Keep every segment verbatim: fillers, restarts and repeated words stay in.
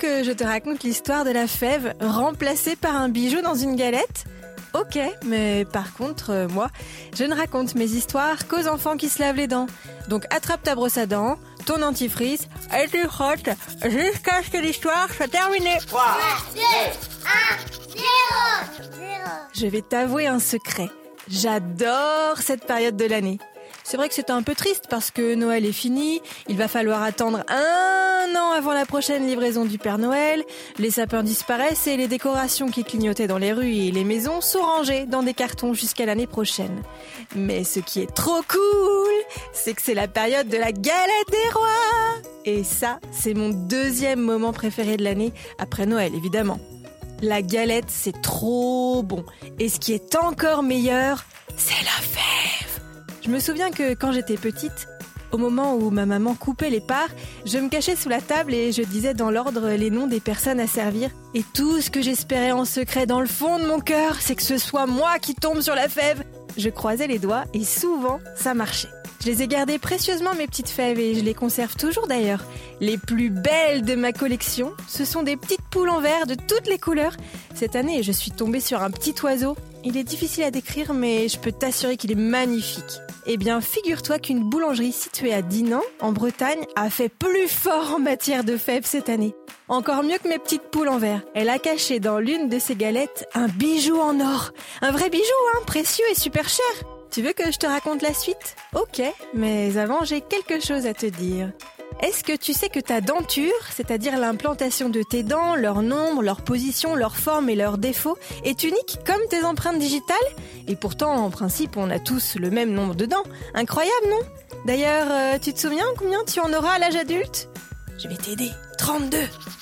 que je te raconte l'histoire de la fève remplacée par un bijou dans une galette ? Ok, mais par contre, euh, moi, je ne raconte mes histoires qu'aux enfants qui se lavent les dents. Donc attrape ta brosse à dents, ton dentifrice, et tu frottes jusqu'à ce que l'histoire soit terminée. trois, deux, un, zéro. Je vais t'avouer un secret. J'adore cette période de l'année. C'est vrai que c'est un peu triste parce que Noël est fini, il va falloir attendre un an avant la prochaine livraison du Père Noël, les sapins disparaissent et les décorations qui clignotaient dans les rues et les maisons sont rangées dans des cartons jusqu'à l'année prochaine. Mais ce qui est trop cool, c'est que c'est la période de la galette des rois. Et ça, c'est mon deuxième moment préféré de l'année, après Noël évidemment. La galette, c'est trop bon. Et ce qui est encore meilleur, c'est la fève. Je me souviens que quand j'étais petite, au moment où ma maman coupait les parts, je me cachais sous la table et je disais dans l'ordre les noms des personnes à servir. Et tout ce que j'espérais en secret dans le fond de mon cœur, c'est que ce soit moi qui tombe sur la fève. Je croisais les doigts et souvent, ça marchait. Je les ai gardées précieusement, mes petites fèves, et je les conserve toujours d'ailleurs. Les plus belles de ma collection, ce sont des petites poules en verre de toutes les couleurs. Cette année, je suis tombée sur un petit oiseau. Il est difficile à décrire, mais je peux t'assurer qu'il est magnifique. Eh bien, figure-toi qu'une boulangerie située à Dinan, en Bretagne, a fait plus fort en matière de fèves cette année. Encore mieux que mes petites poules en verre. Elle a caché dans l'une de ses galettes un bijou en or. Un vrai bijou, hein, précieux et super cher. Tu veux que je te raconte la suite ? Ok, mais avant, j'ai quelque chose à te dire. Est-ce que tu sais que ta denture, c'est-à-dire l'implantation de tes dents, leur nombre, leur position, leur forme et leurs défauts, est unique comme tes empreintes digitales ? Et pourtant, en principe, on a tous le même nombre de dents. Incroyable, non ? D'ailleurs, euh, tu te souviens combien tu en auras à l'âge adulte ? Je vais t'aider. trente-deux.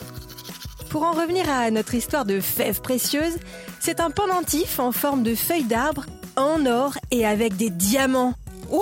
Pour en revenir à notre histoire de fèves précieuses, c'est un pendentif en forme de feuille d'arbre, en or et avec des diamants. Waouh !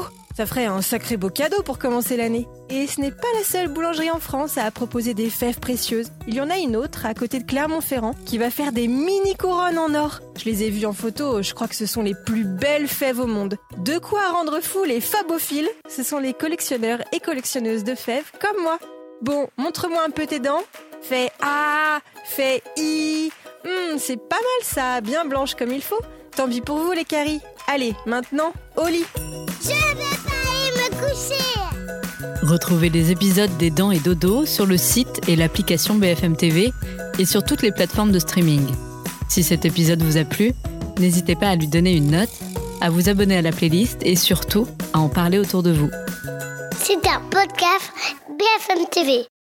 Ça ferait un sacré beau cadeau pour commencer l'année. Et ce n'est pas la seule boulangerie en France à proposer des fèves précieuses. Il y en a une autre à côté de Clermont-Ferrand qui va faire des mini couronnes en or. Je les ai vues en photo, je crois que ce sont les plus belles fèves au monde. De quoi rendre fou les fabophiles. Ce sont les collectionneurs et collectionneuses de fèves comme moi. Bon, montre-moi un peu tes dents. Fais A, fais I. Hum, c'est pas mal ça, bien blanche comme il faut. Tant pis pour vous les caries. Allez, maintenant, au lit. Je vais pas aller me coucher. Retrouvez les épisodes des Dents et Dodo sur le site et l'application B F M T V et sur toutes les plateformes de streaming. Si cet épisode vous a plu, n'hésitez pas à lui donner une note, à vous abonner à la playlist et surtout à en parler autour de vous. C'est un podcast B F M T V.